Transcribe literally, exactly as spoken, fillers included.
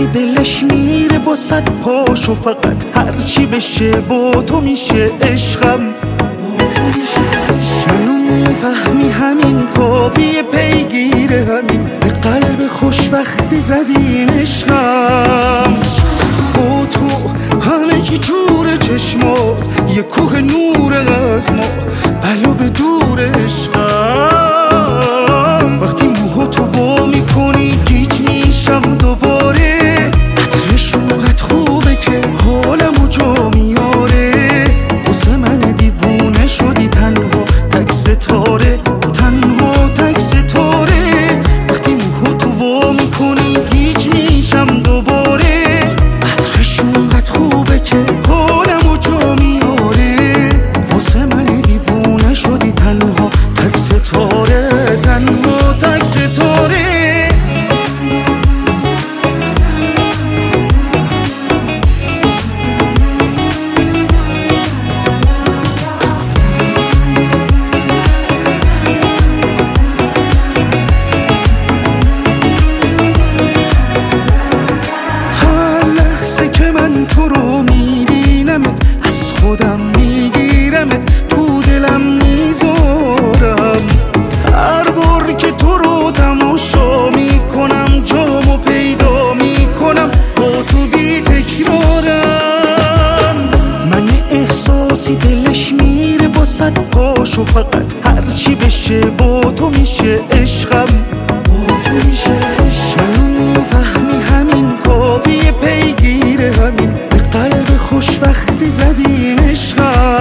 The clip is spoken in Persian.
احساسی دلش میره با صد پاشو فقط هرچی بشه با تو میشه عشقم. منو میفهمی همین کافیه پیگیر همین به قلب خوشبختی زدیم عشقم. با تو همه چی جور چشمات یه کوه نور از ما بلا به دور عشقم. وقتی موها تو وا میکنی گیج میشم دوباره عطرشون قد خوبه که حالمو جا میاره. واسه من دیوونه شدی تنها تک ستاره تنها تک ستاره. وقتی موها تو وا میکنی گیج میشم دوباره عطرشون قد خوبه که حالمو جا میاره. واسه من دیوونه شدی تنها تک ستاره تنها تک ستاره. تو رو میبینمت از خودم میگیرمت تو دلم میذارم. هر بار که تو رو تماشا میکنم جامو پیدا میکنم با تو بی تکرارم. من احساسی دلش میره با صد پاشو فقط هرچی بشه با تو میشه عشقم. با تو میشه منو میفهمی همین کافیه پیگیر همین به قلب خوشبختی زدیم عشقم.